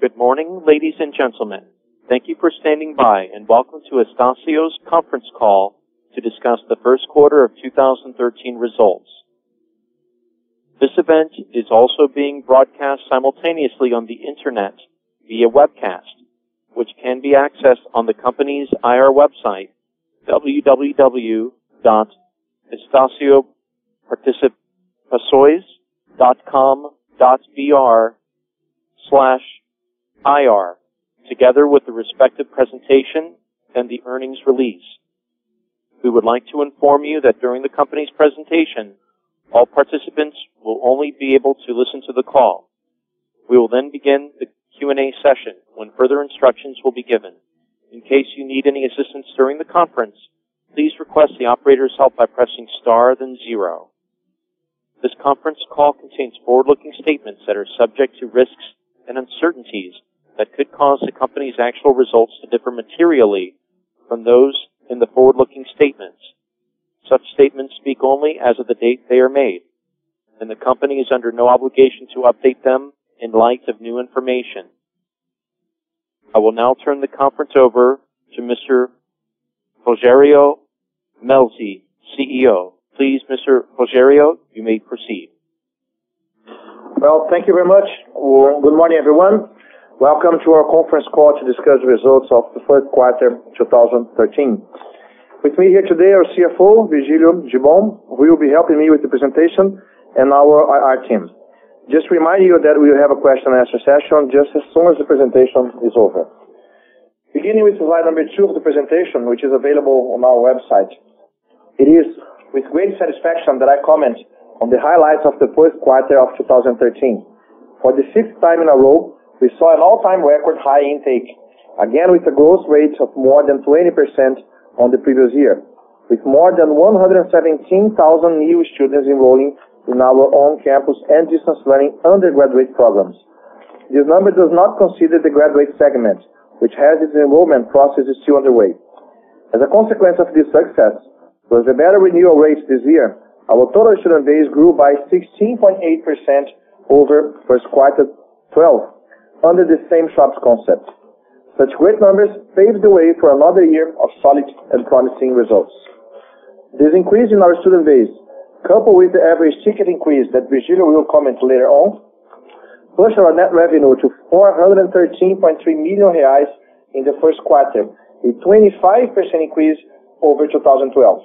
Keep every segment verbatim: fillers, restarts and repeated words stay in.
Good morning, ladies and gentlemen. Thank you for standing by, and welcome to Estacio's conference call to discuss the first quarter of two thousand thirteen results. This event is also being broadcast simultaneously on the Internet via webcast, which can be accessed on the company's I R website, w w w dot estacio participações dot com dot b r slash I R, together with the respective presentation and the earnings release. We would like to inform you that during the company's presentation, all participants will only be able to listen to the call. We will then begin the Q and A session when further instructions will be given. In case you need any assistance during the conference, please request the operator's help by pressing star then zero. This conference call contains forward-looking statements that are subject to risks and uncertainties that could cause the company's actual results to differ materially from those in the forward-looking statements. Such statements speak only as of the date they are made, and the company is under no obligation to update them in light of new information. I will now turn the conference over to Mister Rogério Melzi, C E O. Please, Mister Rogério, you may proceed. Well, thank you very much. Good morning, everyone. Welcome to our conference call to discuss the results of the first quarter twenty thirteen. With me here today, our C F O, Virgilio Gibbon, who will be helping me with the presentation, and our I R team. Just remind you that we will have a question and answer session just as soon as the presentation is over. Beginning with slide number two of the presentation, which is available on our website. It is with great satisfaction that I comment on the highlights of the first quarter of two thousand thirteen. For the sixth time in a row, we saw an all-time record high intake, again with a growth rate of more than twenty percent on the previous year, with more than one hundred seventeen thousand new students enrolling in our on-campus and distance learning undergraduate programs. This number does not consider the graduate segment, which has its enrollment process still underway. As a consequence of this success, with the better renewal rates this year, our total student base grew by sixteen point eight percent over first quarter twelve, under the same shops concept. Such great numbers paved the way for another year of solid and promising results. This increase in our student base, coupled with the average ticket increase that Virgilio will comment later on, pushed our net revenue to four hundred thirteen point three million reais in the first quarter, a twenty-five percent increase over two thousand twelve.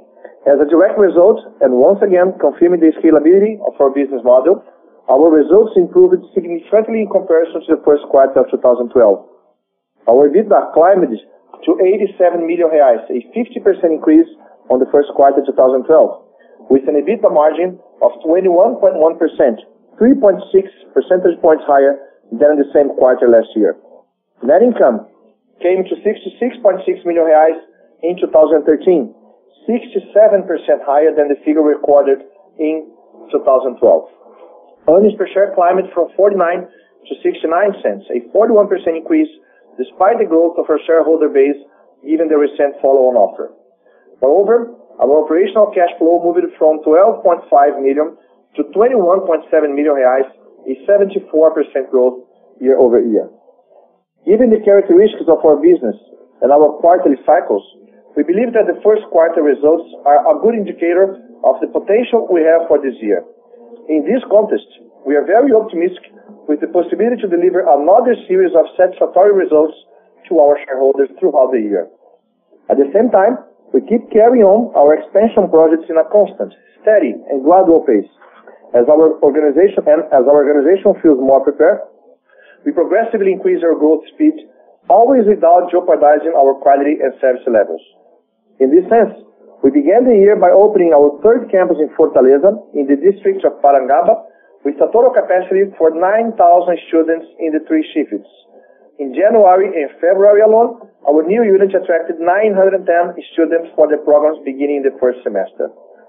As a direct result, and once again confirming the scalability of our business model, our results improved significantly in comparison to the first quarter of two thousand twelve. Our EBITDA climbed to eighty-seven million reais, a fifty percent increase on the first quarter two thousand twelve, with an EBITDA margin of twenty-one point one percent, three point six percentage points higher than in the same quarter last year. Net income came to sixty-six point six million reais in two thousand thirteen, sixty-seven percent higher than the figure recorded in two thousand twelve. Earnings per share climbed from forty-nine to sixty-nine cents, a forty-one percent increase despite the growth of our shareholder base given the recent follow-on offer. Moreover, our operational cash flow moved from twelve point five million to twenty-one point seven million reais, a seventy-four percent growth year over year. Given the characteristics of our business and our quarterly cycles, we believe that the first quarter results are a good indicator of the potential we have for this year. In this context, we are very optimistic with the possibility to deliver another series of satisfactory results to our shareholders throughout the year. At the same time, we keep carrying on our expansion projects in a constant, steady, and gradual pace. As our organization and as our organization feels more prepared, we progressively increase our growth speed, always without jeopardizing our quality and service levels. In this sense, we began the year by opening our third campus in Fortaleza, in the district of Parangaba, with a total capacity for nine thousand students in the three shifts. In January and February alone, our new unit attracted nine hundred ten students for the programs beginning the first semester.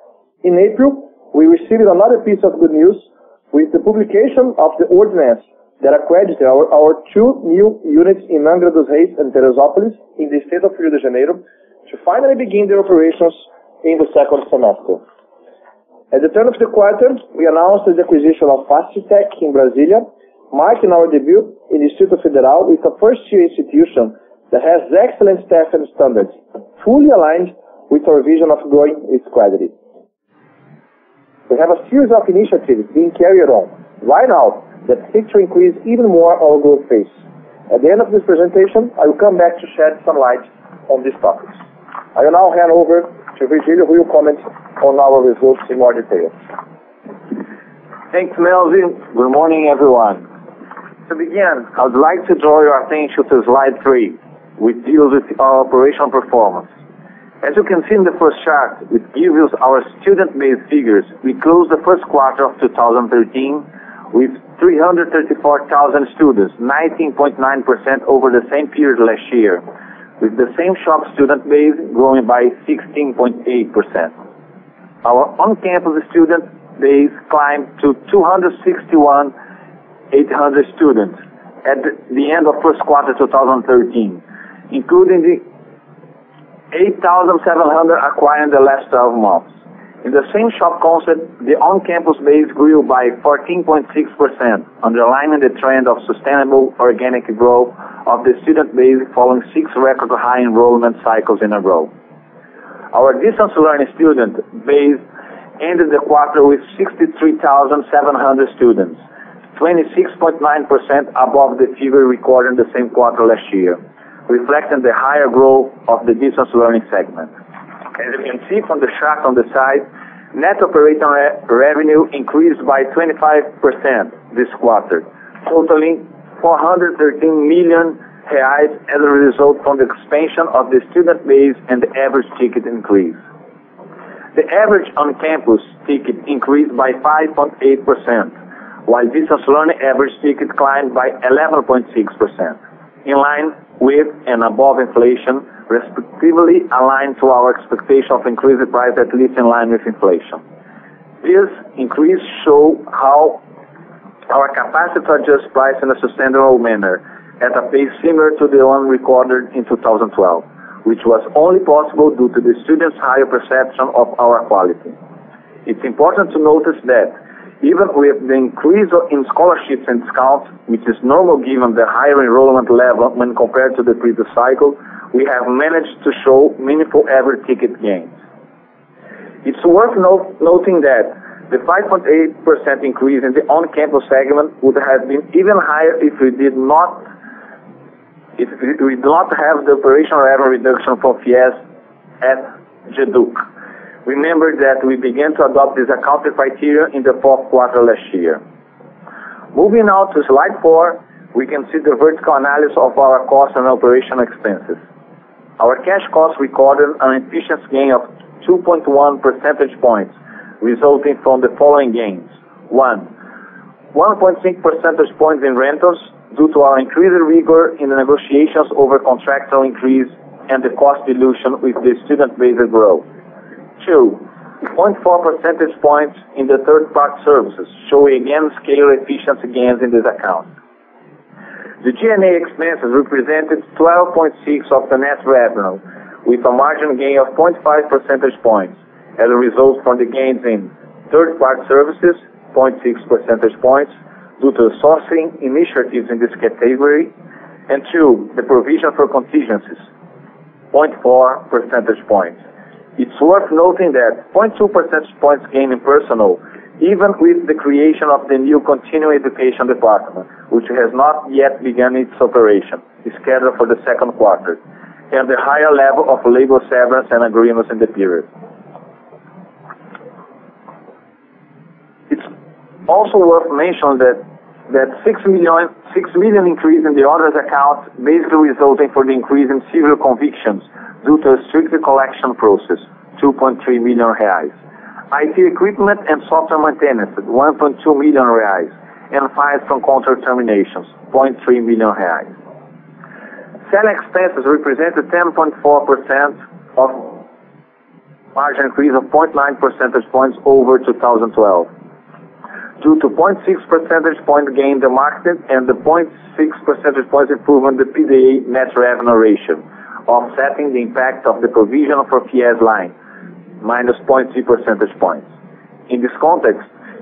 In April, we received another piece of good news with the publication of the ordinance that accredited our, our two new units in Angra dos Reis and Teresópolis in the state of Rio de Janeiro, to finally begin their operations in the second semester. At the turn of the quarter, we announced the acquisition of Fastech in Brasilia, marking our debut in the Instituto Federal with a first-year institution that has excellent staff and standards, fully aligned with our vision of growing with quality. We have a series of initiatives being carried on right now that seek to increase even more our growth pace. At the end of this presentation, I will come back to shed some light on these topics. I will now hand over to Virgilio, who will comment on our results in more detail. Thanks, Melvin. Good morning, everyone. To begin, I would like to draw your attention to slide three, which deals with our operational performance. As you can see in the first chart, it gives us our student-based figures. We closed the first quarter of two thousand thirteen with three hundred thirty-four thousand students, nineteen point nine percent over the same period last year, with the same shop student base growing by sixteen point eight percent. Our on-campus student base climbed to two hundred sixty-one thousand eight hundred students at the end of first quarter two thousand thirteen, including the eight thousand seven hundred acquired in the last twelve months. In the same shop concept, the on-campus base grew by fourteen point six percent, underlining the trend of sustainable organic growth of the student base following six record high enrollment cycles in a row. Our distance learning student base ended the quarter with sixty-three thousand seven hundred students, twenty-six point nine percent above the figure recorded in the same quarter last year, reflecting the higher growth of the distance learning segment. As you can see from the chart on the side, net operating re revenue increased by twenty-five percent this quarter, totaling four hundred thirteen million reais as a result from the expansion of the student base and the average ticket increase. The average on-campus ticket increased by five point eight percent, while distance learning average ticket climbed by eleven point six percent, in line with and above inflation, respectively aligned to our expectation of increased price at least in line with inflation. This increase shows how our capacity to adjust price in a sustainable manner at a pace similar to the one recorded in two thousand twelve, which was only possible due to the students' higher perception of our quality. It's important to notice that even with the increase in scholarships and discounts, which is normal given the higher enrollment level when compared to the previous cycle, we have managed to show meaningful average ticket gains. It's worth note, noting that the five point eight percent increase in the on-campus segment would have been even higher if we did not if we did not have the operational revenue reduction for FIES at GEDUC. Remember that we began to adopt this accounting criteria in the fourth quarter last year. Moving now to slide four, we can see the vertical analysis of our cost and operational expenses. Our cash costs recorded an efficiency gain of two point one percentage points, resulting from the following gains. One, one point six percentage points in rentals due to our increased rigor in the negotiations over contractual increase and the cost dilution with the student-based growth. Two, zero point four percentage points in the third-party services, showing again scale efficiency gains in this account. The G and A expenses represented twelve point six of the net revenue, with a margin gain of zero point five percentage points, as a result from the gains in third-party services, zero point six percentage points, due to sourcing initiatives in this category, and two, the provision for contingencies, zero point four percentage points. It's worth noting that zero point two percentage points gain in personnel, even with the creation of the new continuing education department, which has not yet begun its operation, is scheduled for the second quarter, and the higher level of labor severance and agreements in the period. It's also worth mentioning that that six million, six million increase in the others account basically resulting from the increase in civil convictions due to a stricter collection process, two point three million reais. I T equipment and software maintenance, one point two million reais, and fines from contract terminations, zero point three million reais. Selling expenses represented ten point four percent of margin increase of zero point nine percentage points over two thousand twelve. Due to zero point six percentage point gain in the market and the zero point six percentage points improvement in the P D A net revenue ratio, offsetting the impact of the provision for FIES line, minus zero point three percentage points. In this context,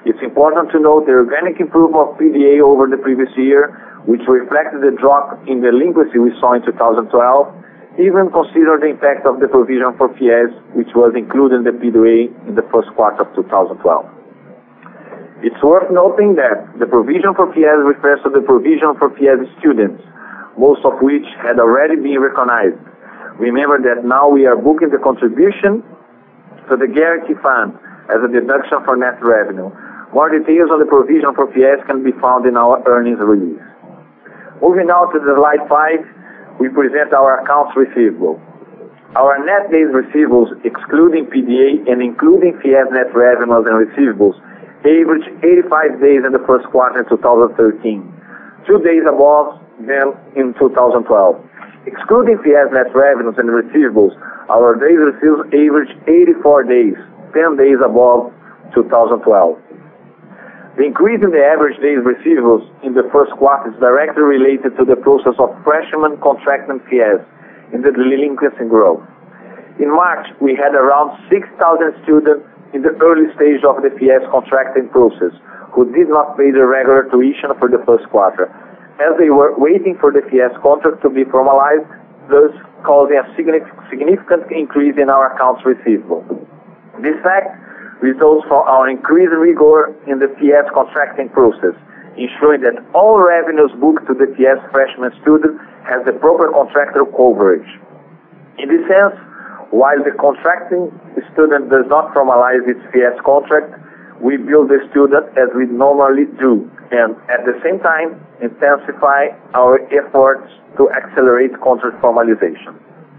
It's important to note the organic improvement of P D A over the previous year, which reflected the drop in delinquency we saw in two thousand twelve, even considering the impact of the provision for FIES, which was included in the P D A in the first quarter of two thousand twelve. It's worth noting that the provision for FIES refers to the provision for FIES students, most of which had already been recognized. Remember that now we are booking the contribution to the guarantee fund as a deduction for net revenue. More details on the provision for FIES can be found in our earnings release. Moving now to the slide five, we present our accounts receivable. Our net days receivables, excluding P D A and including FIES net revenues and receivables, averaged eighty-five days in the first quarter of two thousand thirteen, two days above than in two thousand twelve. Excluding FIES net revenues and receivables, our days receivables averaged eighty-four days, ten days above two thousand twelve. The increase in the average days receivables in the first quarter is directly related to the process of freshman contracting FIES in the delinquency growth. In March, we had around six thousand students in the early stage of the FIES contracting process who did not pay the regular tuition for the first quarter, as they were waiting for the FIES contract to be formalized, thus causing a significant increase in our accounts receivable. This fact results from our increased rigor in the FIES contracting process, ensuring that all revenues booked to the FIES freshman student has the proper contractual coverage. In this sense, while the contracting student does not formalize its FIES contract, we bill the student as we normally do, and at the same time intensify our efforts to accelerate contract formalization.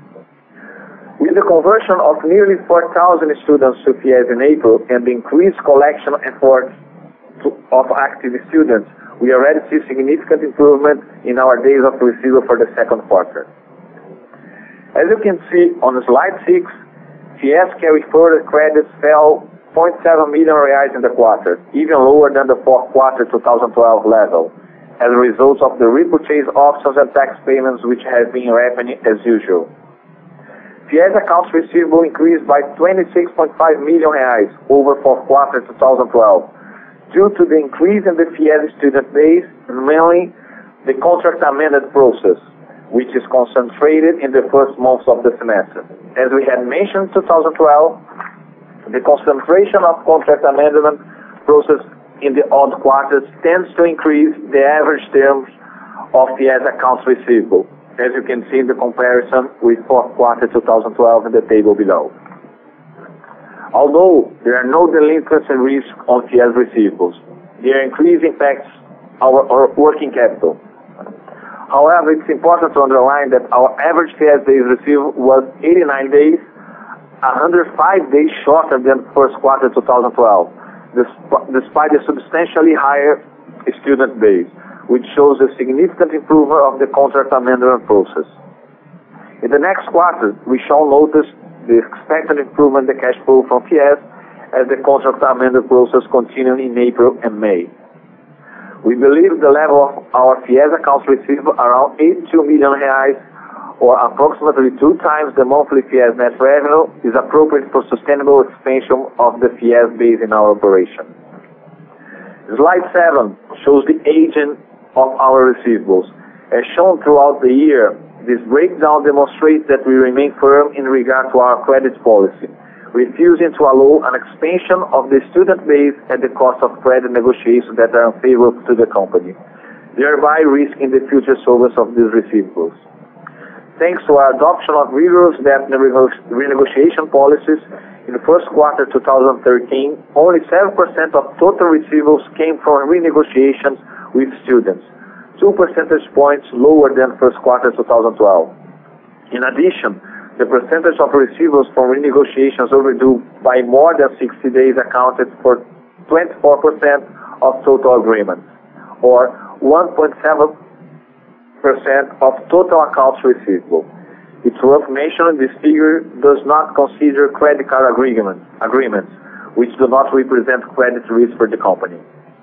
With the conversion of nearly four thousand students to FIES in April and the increased collection efforts to, of active students, we already see significant improvement in our days of receivable for the second quarter. As you can see on slide six, FIES carry forward credits fell zero point seven million reais in the quarter, even lower than the fourth quarter two thousand twelve level, as a result of the repurchase options and tax payments which have been happening as usual. FIES accounts receivable increased by twenty-six point five million reais over fourth quarter two thousand twelve, due to the increase in the FIES student base and mainly the contract amended process, which is concentrated in the first months of the semester. As we had mentioned in two thousand twelve, the concentration of contract amendment process in the odd quarters tends to increase the average terms of FIES accounts receivable, as you can see in the comparison with fourth quarter two thousand twelve in the table below. Although there are no delinquency risk on FIES receivables, their increase impacts our, our working capital. However, it's important to underline that our average FIES days receivable was eighty-nine days, one hundred five days shorter than first quarter two thousand twelve, despite a substantially higher student base, which shows a significant improvement of the contract amendment process. In the next quarter, we shall notice the expected improvement in the cash flow from FIES as the contract amendment process continues in April and May. We believe the level of our FIES accounts receivable around eighty-two million reais, or approximately two times the monthly FIES net revenue, is appropriate for sustainable expansion of the FIES base in our operation. Slide seven shows the aging of our receivables. As shown throughout the year, this breakdown demonstrates that we remain firm in regard to our credit policy, refusing to allow an expansion of the student base at the cost of credit negotiations that are unfavorable to the company, thereby risking the future solvency of these receivables. Thanks to our adoption of rigorous debt renegotiation policies, in the first quarter two thousand thirteen, only seven percent of total receivables came from renegotiations with students, two percentage points lower than first quarter two thousand twelve. In addition, the percentage of receivables from renegotiations overdue by more than sixty days accounted for twenty-four percent of total agreements, or one point seven percent of total accounts receivable. It's worth mentioning this figure does not consider credit card agreement, agreements, which do not represent credit risk for the company.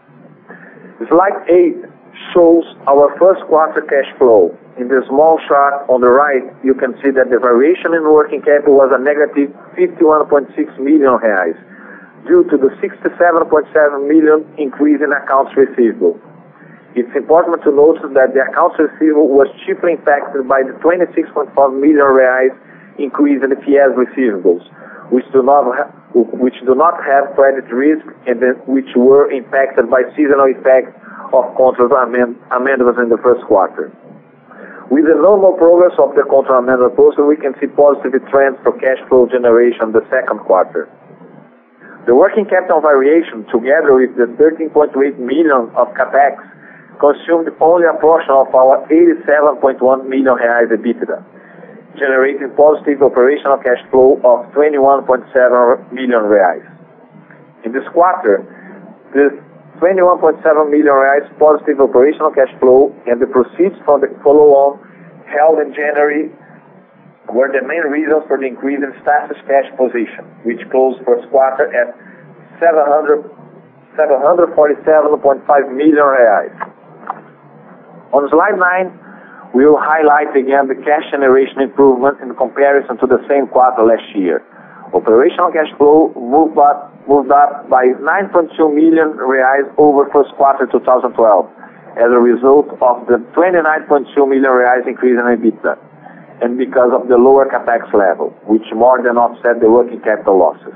Slide eight shows our first quarter cash flow. In the small chart on the right, you can see that the variation in working capital was a negative fifty-one point six million reais, due to the sixty-seven point seven million increase in accounts receivable. It's important to note that the accounts receivable was chiefly impacted by the twenty-six point four million reais increase in the F I E S receivables, which do not ha- which do not have credit risk and then which were impacted by seasonal effects of contract amend- amendments in the first quarter. With the normal progress of the contract amendment process, we can see positive trends for cash flow generation in the second quarter. The working capital variation, together with the thirteen point eight million of capex, consumed only a portion of our eighty-seven point one million reais EBITDA, generating positive operational cash flow of twenty-one point seven million reais. In this quarter, this twenty-one point seven million reais positive operational cash flow and the proceeds from the follow-on held in January were the main reasons for the increase in Staci's cash position, which closed first quarter at seven hundred forty-seven point five million reais. On slide nine, we will highlight again the cash generation improvement in comparison to the same quarter last year. Operational cash flow moved up, moved up by nine point two million reais over first quarter two thousand twelve as a result of the twenty-nine point two million reais increase in EBITDA and because of the lower capex level, which more than offset the working capital losses.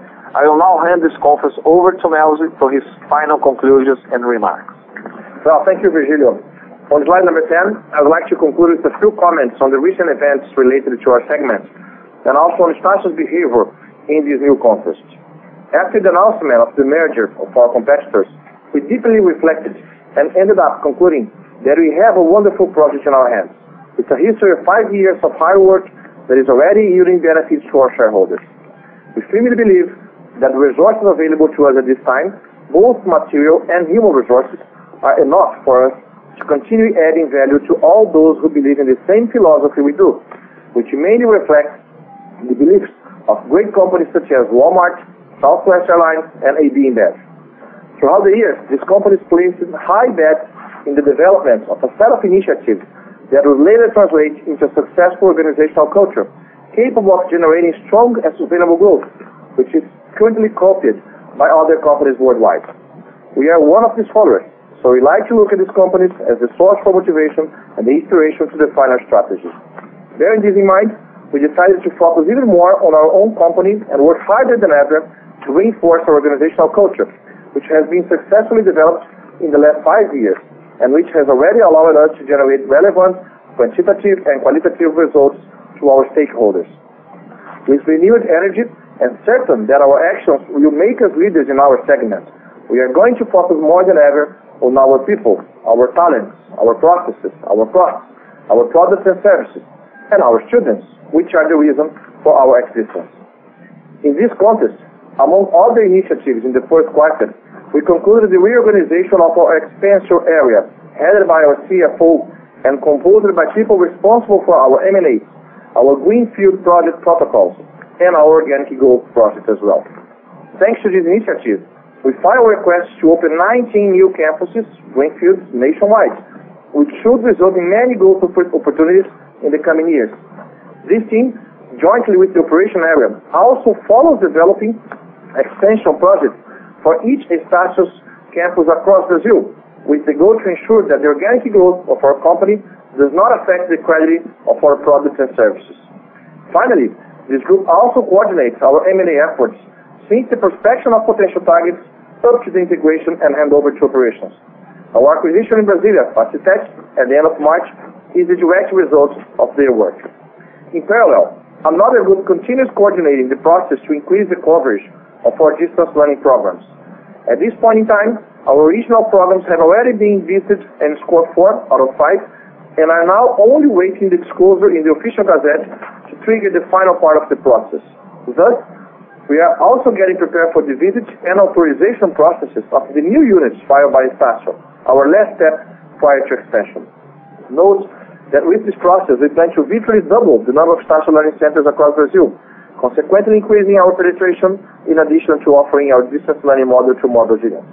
I will now hand this conference over to Melzi for his final conclusions and remarks. Well, thank you, Virgilio. On slide number ten, I would like to conclude with a few comments on the recent events related to our segment and also on Staci's behavior in this new context. After the announcement of the merger of our competitors, we deeply reflected and ended up concluding that we have a wonderful project in our hands. It's a history of five years of hard work that is already yielding benefits to our shareholders. We firmly believe that the resources available to us at this time, both material and human resources, are enough for us to continue adding value to all those who believe in the same philosophy we do, which mainly reflects the beliefs of great companies such as Walmart, Southwest Airlines, and A B InBev. Throughout the years, these companies placed high bets in the development of a set of initiatives that will later translate into a successful organizational culture, capable of generating strong and sustainable growth, which is currently copied by other companies worldwide. We are one of these followers, so we like to look at these companies as the source for motivation and the inspiration to define our strategy. Bearing this in mind, we decided to focus even more on our own company and work harder than ever to reinforce our organizational culture, which has been successfully developed in the last five years and which has already allowed us to generate relevant, quantitative and qualitative results to our stakeholders. With renewed energy and certain that our actions will make us leaders in our segment, we are going to focus more than ever on our people, our talents, our processes, our products, our products and services, and our students, which are the reason for our existence. In this context, among other initiatives in the first quarter, we concluded the reorganization of our expenditure area, headed by our C F O and composed by people responsible for our M and A, our Greenfield project protocols, and our Organic Growth project as well. Thanks to this initiative, we filed requests to open nineteen new campuses, Greenfields, nationwide, which should result in many growth opportunities in the coming years. This team, jointly with the operation area, also follows developing extension projects for each Staci's campus across Brazil, with the goal to ensure that the organic growth of our company does not affect the quality of our products and services. Finally, this group also coordinates our M and A efforts since the prospection of potential targets up to the integration and handover to operations. Our acquisition in Brasilia, Facitech, at the end of March, is the direct result of their work. In parallel, another group continues coordinating the process to increase the coverage of our distance learning programs. At this point in time, our regional programs have already been visited and scored four out of five, and are now only waiting the disclosure in the official gazette to trigger the final part of the process. Thus, we are also getting prepared for the visit and authorization processes of the new units filed by Staci, our last step prior to expansion. Note that with this process, we plan to virtually double the number of Staci learning centers across Brazil, consequently increasing our penetration in addition to offering our distance learning model to more Brazilians.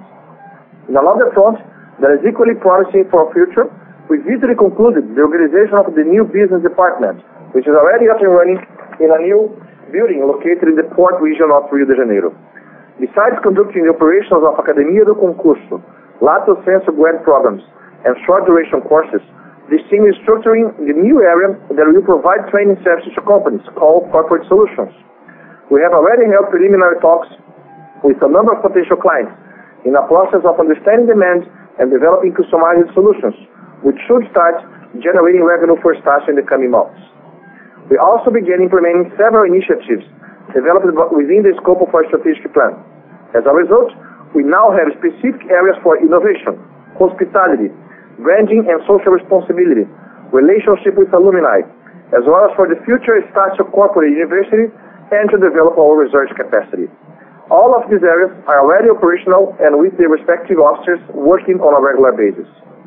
In another front that is equally promising for our future, we visibly concluded the organization of the new business department, which is already up and running in a new building located in the port region of Rio de Janeiro. Besides conducting the operations of Academia do Concurso, Lato Sensu grant programs, and short-duration courses, this team is structuring the new area that will provide training services to companies called Corporate Solutions. We have already held preliminary talks with a number of potential clients in a process of understanding demand and developing customized solutions, which should start generating revenue for Estácio in the coming months. We also began implementing several initiatives developed within the scope of our strategic plan. As a result, we now have specific areas for innovation, hospitality, branding and social responsibility, relationship with alumni, as well as for the future Estácio Corporate University and to develop our research capacity. All of these areas are already operational and with their respective officers working on a regular basis.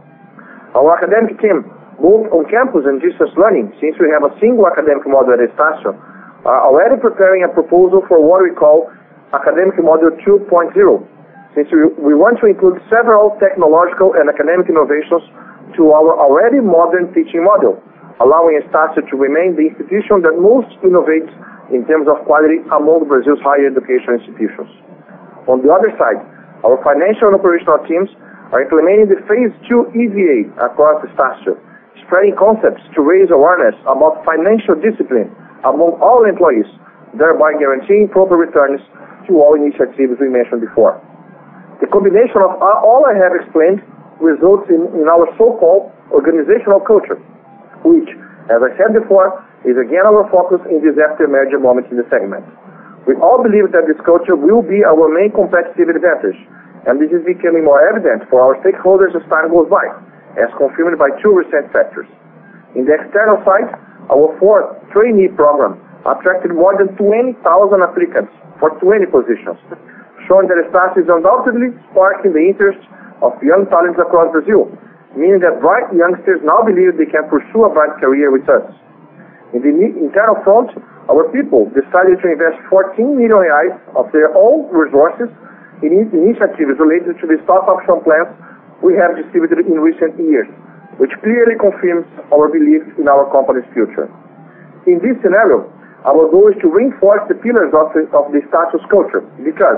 Our academic team, both on campus and distance learning, since we have a single academic model at Estácio, are already preparing a proposal for what we call Academic Model two point oh, since we, we want to include several technological and academic innovations to our already modern teaching model, allowing Estácio to remain the institution that most innovates in terms of quality among Brazil's higher education institutions. On the other side, our financial and operational teams are implementing the Phase two E V A across Estácio, spreading concepts to raise awareness about financial discipline among all employees, thereby guaranteeing proper returns to all initiatives we mentioned before. The combination of all I have explained results in, in our so-called organizational culture, which, as I said before, is again our focus in this after-merger moment in the segment. We all believe that this culture will be our main competitive advantage, and this is becoming more evident for our stakeholders as time goes by, as confirmed by two recent factors. In the external side, our fourth trainee program attracted more than twenty thousand applicants for twenty positions, showing that Estácio is undoubtedly sparking the interest of young talents across Brazil, meaning that bright youngsters now believe they can pursue a bright career with us. In the internal front, our people decided to invest fourteen million reais of their own resources in initiatives related to the stock option plans we have distributed in recent years, which clearly confirms our belief in our company's future. In this scenario, our goal is to reinforce the pillars of the, of the Estácio's culture, because,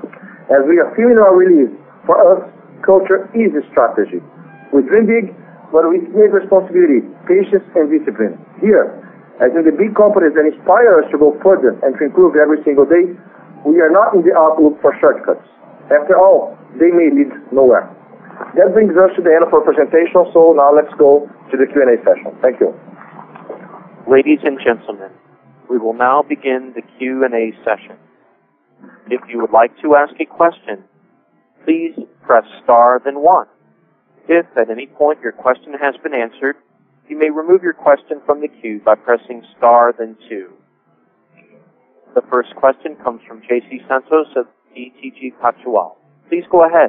as we affirm in our release, for us, culture is a strategy. We dream big, but with great responsibility, patience, and discipline. Here, as in the big companies that inspire us to go further and to improve every single day, we are not in the outlook for shortcuts. After all, they may lead nowhere. That brings us to the end of our presentation, so now let's go to the Q and A session. Thank you. Ladies and gentlemen, we will now begin the Q and A session. If you would like to ask a question, please press star then one. If at any point your question has been answered, you may remove your question from the queue by pressing star then two. The first question comes from J C Santos of B T G Pactual. Please go ahead.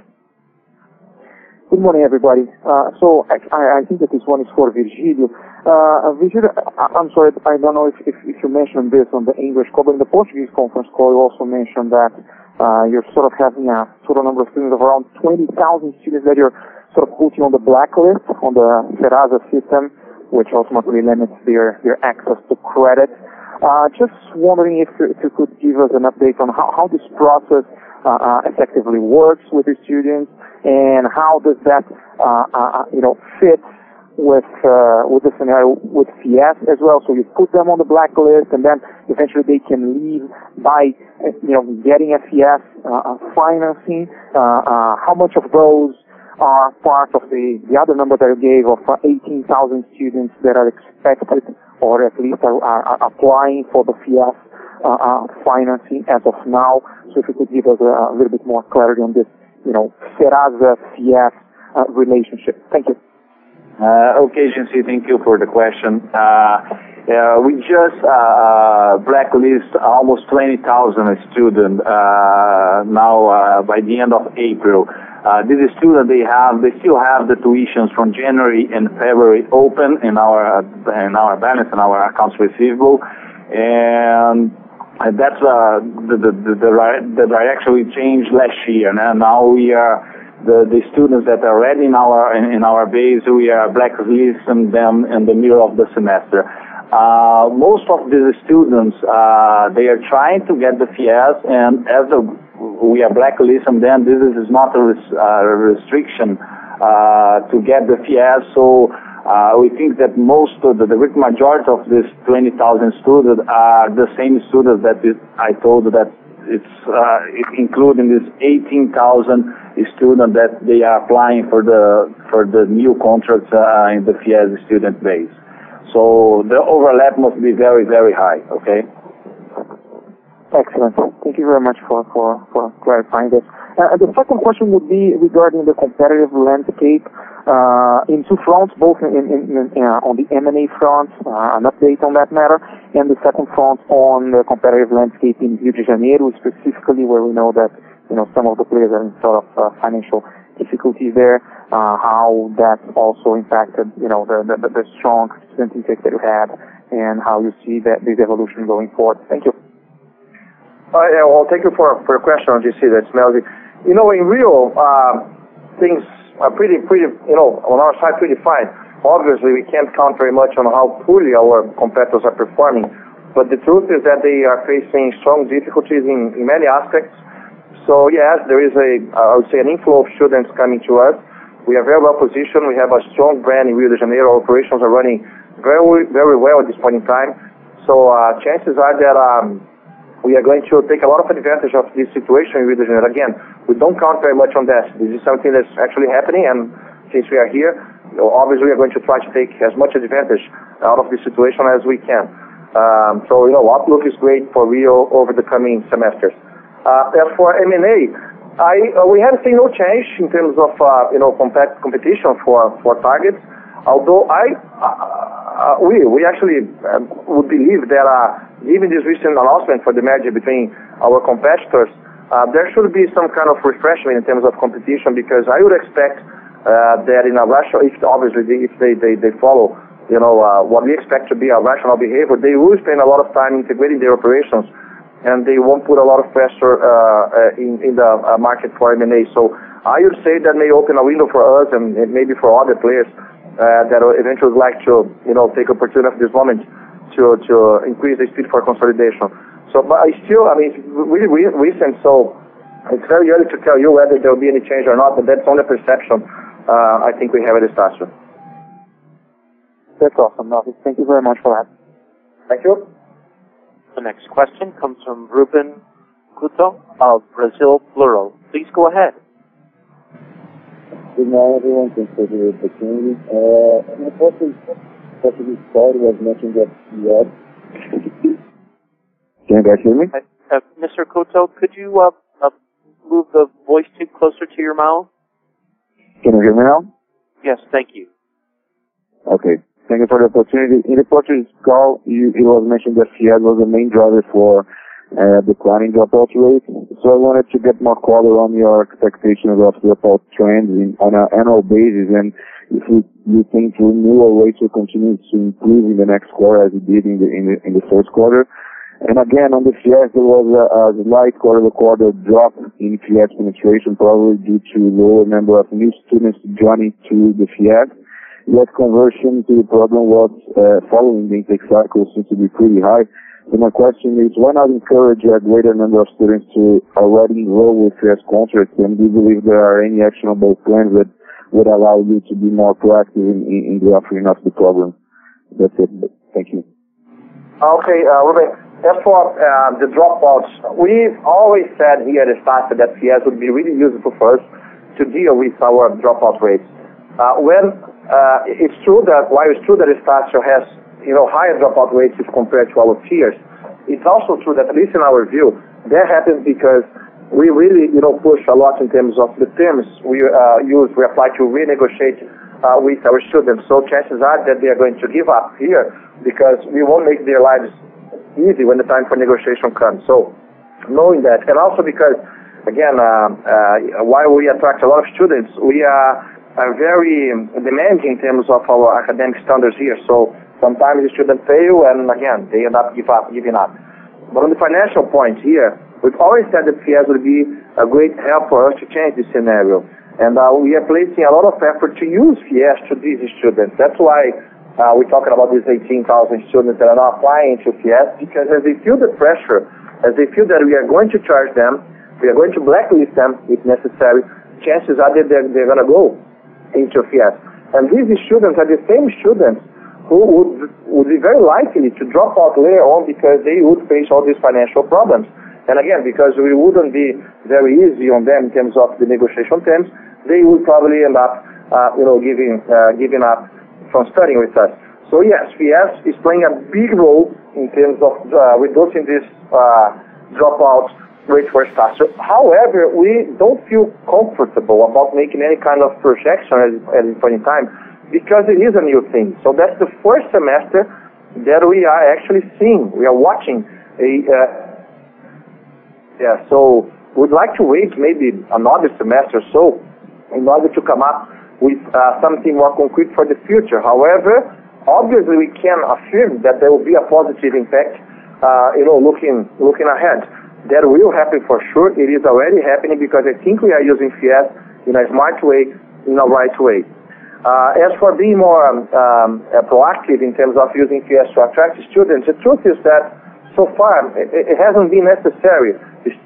Good morning, everybody. Uh, so I, I think that this one is for Virgilio. Uh, Virgilio, I, I'm sorry, I don't know if, if, if you mentioned this on the English call, but in the Portuguese conference call, you also mentioned that uh, you're sort of having a total number of students of around twenty thousand students that you're sort of putting on the blacklist on the Serasa system, which ultimately limits their, their access to credit. Uh, just wondering if, if you could give us an update on how, how this process uh, uh, effectively works with the students, and how does that, uh, uh, you know, fit with uh, with the scenario with F I E S as well. So you put them on the blacklist, and then eventually they can leave by, you know, getting F I E S uh, financing. Uh, uh, how much of those are part of the, the other number that you gave of uh, eighteen thousand students that are expected, or at least are, are, are applying for the F I E S uh, uh, financing as of now? So if you could give us a, a little bit more clarity on this, you know, Serasa F I E S uh, relationship. Thank you. Uh, okay, J C, thank you for the question. Uh, uh, we just uh, blacklist almost twenty thousand students uh, now uh, by the end of April. Uh, these students, they have, they still have the tuitions from January and February open in our in our balance and our accounts receivable, and that's uh, the, the the the direction we changed last year. And now we are. The, the students that are already in our in, in our base, we are blacklisting them in the middle of the semester. Uh, most of these students, uh, they are trying to get the F I E S, and as a we are blacklisting them. This is not a, res, uh, restriction uh, to get the FIES. So uh, we think that most of the, the great majority of these twenty thousand students are the same students that it, I told that it's uh, including this eighteen thousand students that they are applying for the for the new contracts uh, in the FIES student base. So the overlap must be very, very high. Okay. Excellent. Thank you very much for, for, for clarifying this. Uh, the second question would be regarding the competitive landscape uh, in two fronts, both in, in, in, uh, on the M and A front, uh, an update on that matter, and the second front on the competitive landscape in Rio de Janeiro, specifically where we know that you know some of the players are in sort of uh, financial difficulties there, uh, how that also impacted you know the, the, the strong student intake that you had, and how you see that this evolution going forward. Thank you. Uh, yeah, well, thank you for, for your question on G C. That's Melvin. You know, in Rio, uh, things are pretty, pretty, you know, on our side, pretty fine. Obviously, we can't count very much on how poorly our competitors are performing, but the truth is that they are facing strong difficulties in, in many aspects. So, yes, there is a, uh, I would say, an inflow of students coming to us. We are very well positioned. We have a strong brand in Rio de Janeiro. Our operations are running very, very well at this point in time. So, uh, chances are that um, we are going to take a lot of advantage of this situation in Rio de Janeiro. Again, we don't count very much on that. This is something that's actually happening, and since we are here, you know, obviously we are going to try to take as much advantage out of this situation as we can. Um, so, you know, outlook is great for Rio over the coming semesters. Uh, as for M and A, I, uh, we have seen no change in terms of, uh, you know, compet competition for, for targets, although I, uh, uh, we, we actually uh, would believe that uh, given this recent announcement for the merger between our competitors, uh, there should be some kind of refreshment in terms of competition, because I would expect uh, that in a rational, if obviously they, if they, they, they follow, you know, uh, what we expect to be a rational behavior, they will spend a lot of time integrating their operations, and they won't put a lot of pressure uh, uh, in, in the uh, market for M and A. So I would say that may open a window for us and, and maybe for other players uh, that eventually would like to, you know, take opportunity of this moment to to increase the speed for consolidation. So, but I still, I mean, it's really recent, so it's very early to tell you whether there will be any change or not, but that's only a perception uh, I think we have at Estácio. That's awesome, Melvin. Thank you very much for that. Thank you. The next question comes from Ruben Couto of Brazil Plural. Please go ahead. Good morning, everyone. Thanks for the opportunity. Uh, in the Portuguese call was mentioned that yes. Can you guys hear me? Uh, uh, Mister Couto, could you uh, uh, move the voice tube closer to your mouth? Can you hear me now? Yes, thank you. Okay. Thank you for the opportunity. In the Portuguese call, you, it was mentioned that FIES was the main driver for uh, declining dropout rate. So I wanted to get more color on your expectations of dropout trends in, on an annual basis, and if you, you think renewal rates will continue to improve in the next quarter as it did in the, in the, in the first quarter. And again, on the FIES, there was a, a slight quarter-to-quarter drop in FIES penetration, probably due to lower number of new students joining to the FIES. Yet conversion to the program was uh, following the intake cycle seems to be pretty high. So my question is, why not encourage a greater number of students to already enroll with FIES contracts? And do you believe there are any actionable plans that would allow you to be more proactive in, in, in the offering of the program? That's it. Thank you. Okay, uh, Ruben, as for uh, the dropouts, we've always said here at Estácio that FIES would be really useful for us to deal with our dropout rates. Uh, when uh, it's true that while it's true that Estácio has, you know, higher dropout rates if compared to our peers, it's also true that, at least in our view, that happens because we really, you know, push a lot in terms of the terms we uh, use, we apply to renegotiate uh, with our students. So chances are that they are going to give up here because we won't make their lives easy when the time for negotiation comes. So knowing that, and also because, again, uh, uh, while we attract a lot of students, we are are very demanding in terms of our academic standards here. So sometimes the students fail, and again, they end up give up, giving up. But on the financial point here, we've always said that FIES would be a great help for us to change this scenario. And uh, we are placing a lot of effort to use FIES to these students. That's why uh, we're talking about these eighteen thousand students that are now applying to FIES, because as they feel the pressure, as they feel that we are going to charge them, We are going to blacklist them if necessary. Chances are that they're, they're going to go into F I E S. And these students are the same students who would, would be very likely to drop out later on because they would face all these financial problems. And again, because we wouldn't be very easy on them in terms of the negotiation terms, they would probably end up, uh, you know, giving uh, giving up from studying with us. So yes, F I E S is playing a big role in terms of uh, reducing this uh, dropout rate for staff. So, however, we don't feel comfortable about making any kind of projection at, at this point in time because it is a new thing. So that's the first semester that we are actually seeing. We are watching a uh, yeah. So we'd like to wait maybe another semester or so in order to come up with uh, something more concrete for the future. However, obviously we can affirm that there will be a positive impact, uh, you know, looking looking ahead. That will happen for sure. It is already happening because I think we are using F I E S in a smart way, in a right way. Uh, as for being more um, um, uh, proactive in terms of using F I E S to attract students, the truth is that so far it, it hasn't been necessary.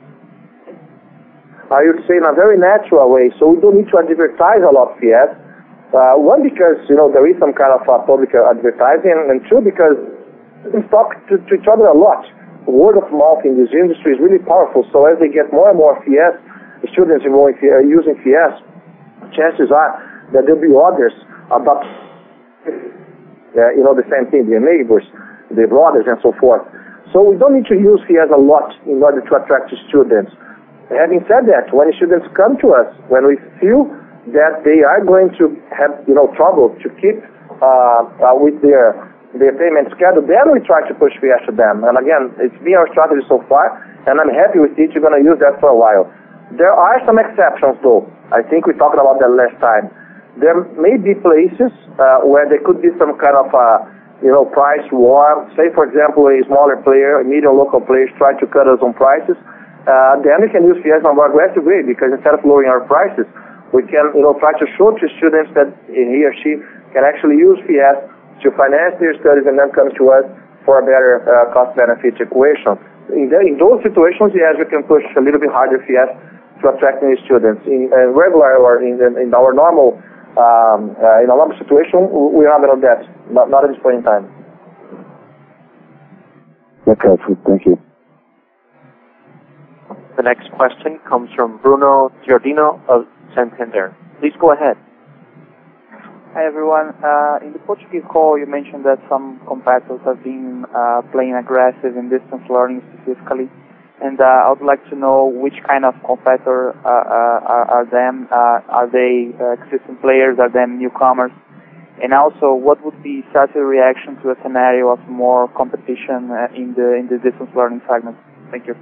I would say in a very natural way, so we don't need to advertise a lot F I E S. Uh, one, because, you know, there is some kind of uh, public advertising, and two, because we talk to, to each other a lot. Word of mouth in this industry is really powerful, so as they get more and more F I E S, students involved in, uh, using F I E S, chances are that there'll be others about, uh, you know, the same thing, their neighbors, their brothers, and so forth. So we don't need to use F I E S a lot in order to attract students. Having said that, when students come to us, when we feel that they are going to have, you know, trouble to keep uh, uh, with their their payment schedule, then we try to push F I E S to them. And again, it's been our strategy so far, and I'm happy with it. You're going to use that for a while. There are some exceptions, though. I think we talked about that last time. There may be places uh, where there could be some kind of a, you know, price war. Say, for example, a smaller player, a medium local player, try to cut us on prices. Uh, then we can use F I E S in a more aggressive way, because instead of lowering our prices, we can, you know, try to show to students that he or she can actually use F I E S to finance their studies and then come to us for a better uh, cost-benefit equation. In, the, in those situations, yes, we can push a little bit harder F I E S to attract new students. In uh, regular or in, in our normal, um, uh, in a normal situation, we are not going to do that. Not, not at this point in time. Okay, thank you. The next question comes from Bruno Giordino of Santander. Please go ahead. Hi everyone. Uh, in the Portuguese call, you mentioned that some competitors have been uh, playing aggressive in distance learning specifically, and uh, I would like to know which kind of competitor uh, uh, are, are them. Uh, are they uh, existing players? Are they newcomers? And also, what would be such a reaction to a scenario of more competition uh, in the in the distance learning segment? Thank you.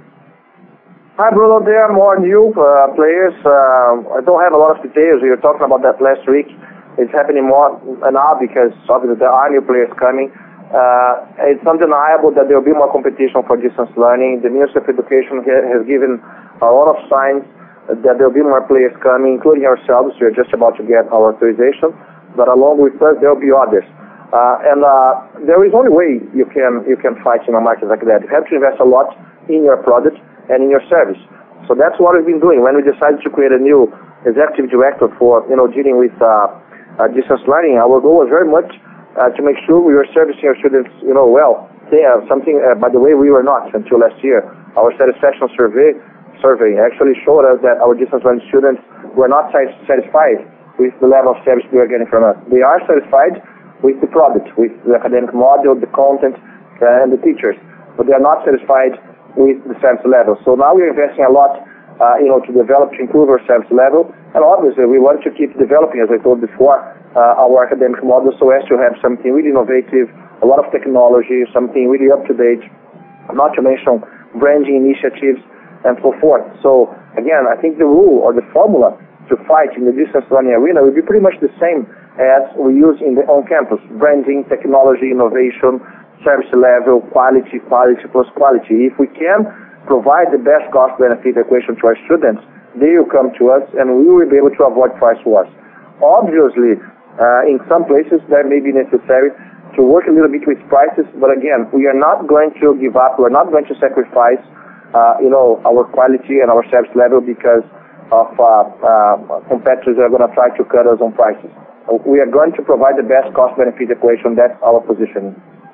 Hi, Bruno. There are more new uh, players. Uh, I don't have a lot of details. We were talking about that last week. It's happening more now because obviously there are new players coming. Uh, it's undeniable that there will be more competition for distance learning. The Ministry of Education ha has given a lot of signs that there will be more players coming, including ourselves. We are just about to get our authorization, but along with us, there will be others. Uh, and uh, there is only way you can you can fight in a market like that. You have to invest a lot in your product and in your service. So that's what we've been doing. When we decided to create a new executive director for, you know, dealing with uh, uh, distance learning, our goal was very much uh, to make sure we were servicing our students, you know, well. Yeah, something, uh, by the way, we were not until last year. Our satisfaction survey survey actually showed us that our distance learning students were not satisfied with the level of service they were getting from us. They are satisfied with the product, with the academic module, the content, uh, and the teachers, but they are not satisfied with the service level. So now we're investing a lot, uh, you know, to develop, to improve our service level, and obviously we want to keep developing, as I told before, uh, our academic model so as to have something really innovative, a lot of technology, something really up-to-date, not to mention branding initiatives and so forth. So again, I think the rule or the formula to fight in the distance learning arena will be pretty much the same as we use in the on-campus: branding, technology, innovation, service level, quality, quality plus quality. If we can provide the best cost-benefit equation to our students, they will come to us and we will be able to avoid price wars. Obviously, uh, in some places that may be necessary to work a little bit with prices, but again, we are not going to give up, we're not going to sacrifice uh, you know, our quality and our service level because of uh, uh, competitors that are going to try to cut us on prices. We are going to provide the best cost-benefit equation. That's our position.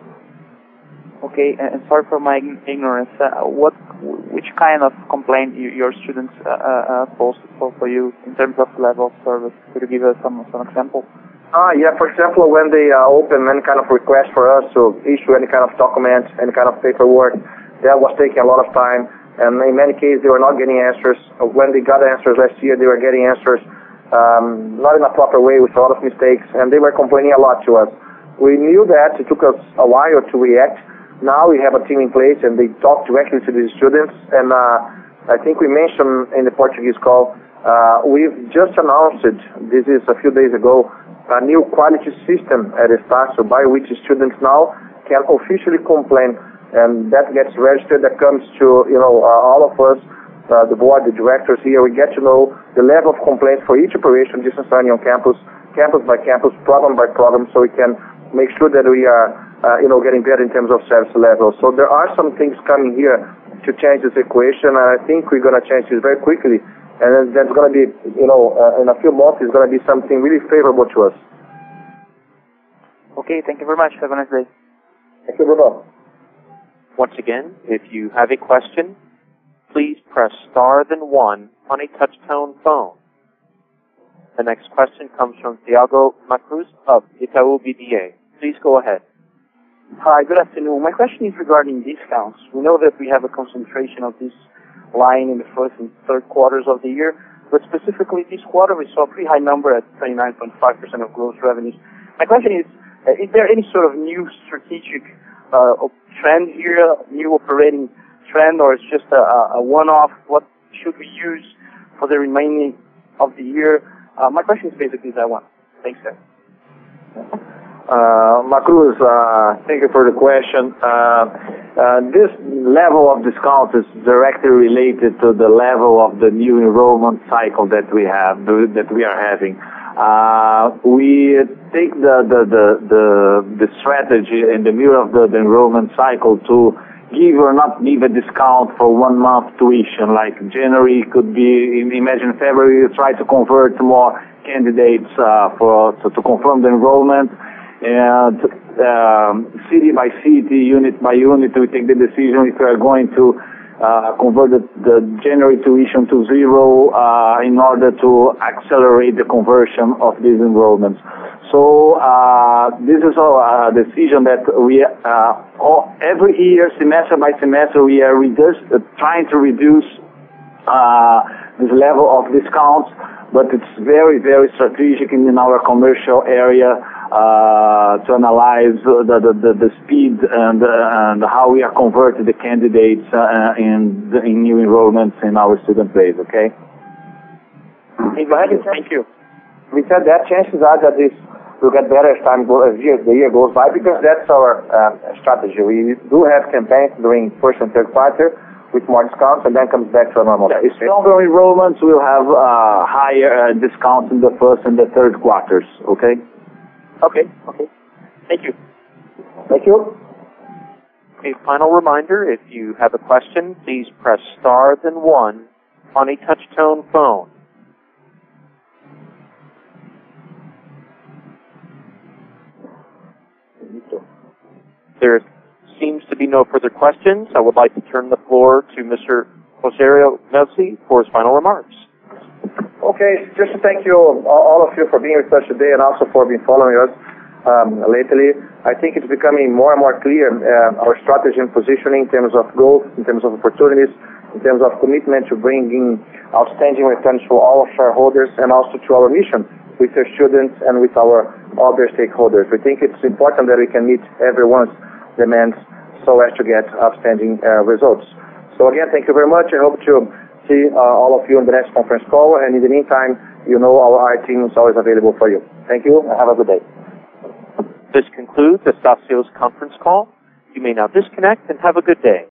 Okay, and sorry for my ignorance. Uh, what, which kind of complaint you, your students uh, uh, posted for, for you in terms of level of service? Could you give us some some example? Ah, yeah. For example, when they uh, open any kind of request for us to issue any kind of document, any kind of paperwork, that was taking a lot of time, and in many cases they were not getting answers. When they got answers last year, they were getting answers um, not in a proper way with a lot of mistakes, and they were complaining a lot to us. We knew that. It took us a while to react. Now we have a team in place, and they talk directly to the students. And uh, I think we mentioned in the Portuguese call, uh, we've just announced it, this is a few days ago, a new quality system at Estácio by which students now can officially complain, and that gets registered. That comes to you know uh, all of us, uh, the board, the directors here. We get to know the level of complaints for each operation, distance learning on campus, campus by campus, program by program, so we can make sure that we are Uh, you know, getting better in terms of service level. So there are some things coming here to change this equation, and I think we're going to change this very quickly. And then that's going to be, you know, uh, in a few months, it's going to be something really favorable to us. Okay, thank you very much. Have a nice day. Thank you, Bruno. Once again, if you have a question, please press star then one on a touch-tone phone. The next question comes from Thiago Macruz of Itaú B D A. Please go ahead. Hi, good afternoon. My question is regarding discounts. We know that we have a concentration of this line in the first and third quarters of the year, but specifically this quarter we saw a pretty high number at twenty-nine point five percent of gross revenues. My question is, uh, is there any sort of new strategic uh, trend here, new operating trend, or it's just a, a one-off? What should we use for the remaining of the year? Uh, my question is basically that one. Thanks, sir. Uh, Macruz, uh, thank you for the question. Uh, uh, this level of discount is directly related to the level of the new enrollment cycle that we have, that we are having. Uh, we take the, the, the, the, the strategy in the middle of the, the enrollment cycle to give or not give a discount for one month tuition, like January could be, imagine February, try to convert more candidates uh, for to, to confirm the enrollment. And um, city by city, unit by unit, we take the decision if we are going to uh, convert the, the January tuition to zero uh, in order to accelerate the conversion of these enrollments. So uh, this is a decision that we uh, all, every year, semester by semester, we are reduce, uh, trying to reduce uh, this level of discounts, but it's very, very strategic in, in our commercial area. Uh, to analyze the, the, the, the speed and, uh, and how we are converting the candidates uh, in, the, in new enrollments in our student base, okay? Thank you. We said that chances are that this will get better as time goes, as year, the year goes by, because that's our uh, strategy. We do have campaigns during first and third quarter with more discounts, and then comes back to a normal. Yeah, stronger enrollments will have uh, higher uh, discounts in the first and the third quarters, okay? Okay, okay. Thank you. Thank you. A final reminder, if you have a question, please press star then one on a touch-tone phone. There seems to be no further questions. I would like to turn the floor to Mister Rogério Melzi for his final remarks. Okay, just to thank you, all of you, for being with us today and also for being following us um, lately. I think it's becoming more and more clear uh, our strategy and positioning in terms of growth, in terms of opportunities, in terms of commitment to bringing outstanding returns to all shareholders and also to our mission with our students and with our other stakeholders. We think it's important that we can meet everyone's demands so as to get outstanding uh, results. So again, thank you very much. I hope to see uh, all of you in the next conference call, and in the meantime, you know our I T team is always available for you. Thank you, and have a good day. This concludes Estácio's conference call. You may now disconnect and have a good day.